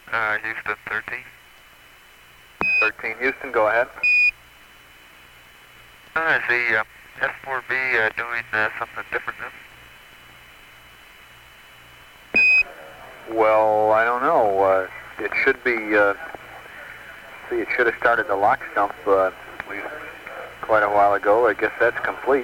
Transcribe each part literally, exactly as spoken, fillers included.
Uh, Houston thirteen. thirteen Houston, go ahead. Uh, is the uh, S four B uh, doing uh, something different now? Well, I don't know. Uh, it should be, uh, see, it should have started the lock stump uh, quite a while ago. I guess that's complete.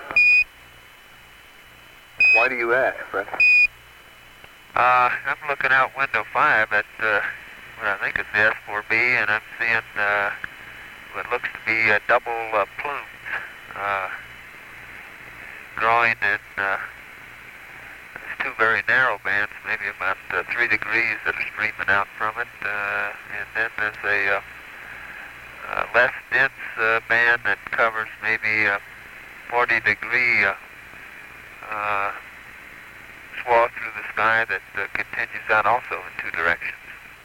Why do you ask, Fred? Uh, I'm looking out window five at uh, what I think is the S four B, and I'm seeing uh, what looks to be uh, double uh, plumes uh, drawing in uh, there's two very narrow bands, maybe about uh, three degrees that are streaming out from it, uh, and then there's a uh, uh, less dense uh, band that covers maybe a forty degree uh, uh, swath through the sky that uh, continues out also in two directions.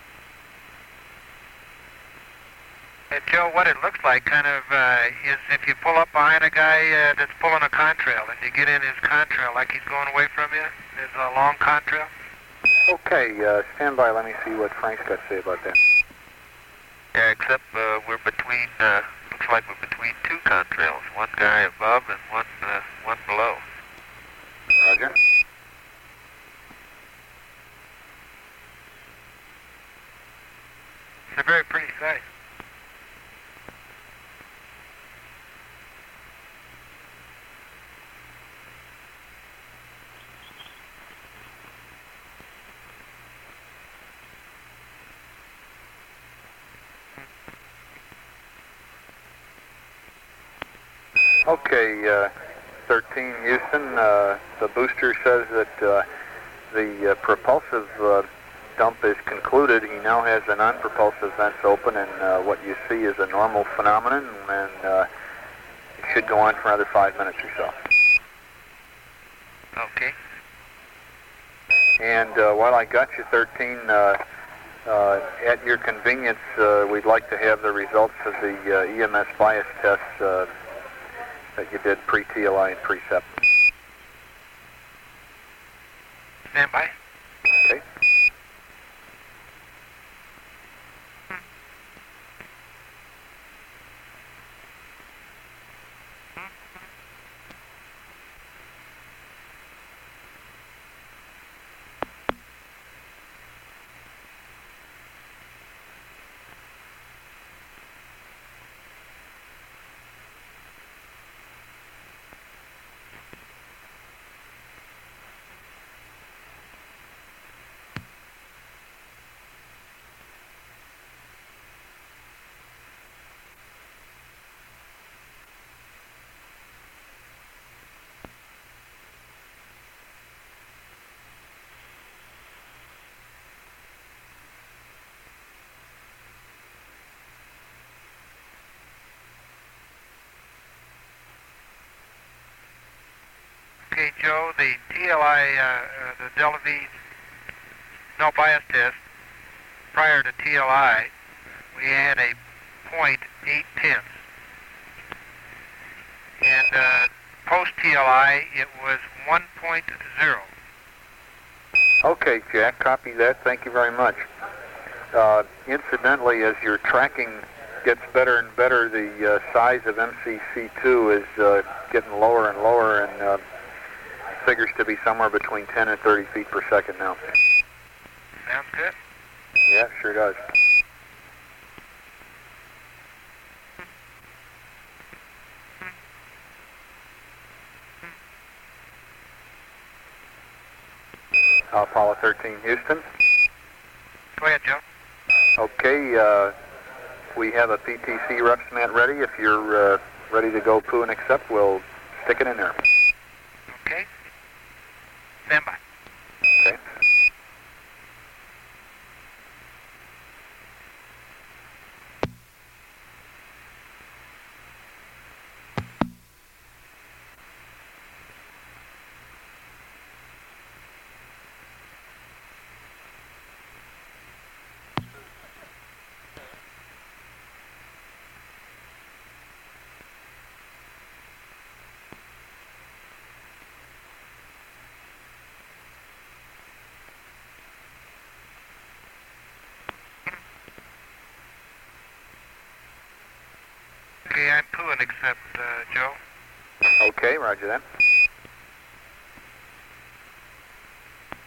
And Joe, what it looks like kind of uh, is if you pull up behind a guy uh, that's pulling a contrail and you get in his contrail like he's going away from you, there's a long contrail. Okay, uh, stand by. Let me see what Frank's got to say about that. Yeah, except uh, we're between, uh, looks like we're between two contrails, one guy above and one, uh, one below. Roger. It's a very pretty sight. Okay, uh, thirteen Houston, uh, the booster says that uh, the uh, propulsive uh, dump is concluded. He now has the non-propulsive vents open, and uh, what you see is a normal phenomenon, and uh, it should go on for another five minutes or so. Okay. And uh, while I got you, thirteen, uh, uh, at your convenience, uh, we'd like to have the results of the uh, E M S bias tests uh, that you did pre-T L I and pre-SEP. Stand by. Okay. Okay, Joe, the T L I, uh, uh, the Delta V no bias test prior to T L I, we had a point eight tenths. And uh, post T L I, it was one point zero. Okay, Jack, copy that. Thank you very much. Uh, incidentally, as your tracking gets better and better, the uh, size of M C C two is uh, getting lower and lower, and uh, figures to be somewhere between ten and thirty feet per second now. Sounds good. Yeah, sure does. Apollo thirteen, Houston. Go ahead, Joe. Okay, uh, we have a P T C reps mat ready. If you're uh, ready to go poo and accept, we'll stick it in there. Okay. Stand by. Okay. accept, uh, Joe. Okay, roger that.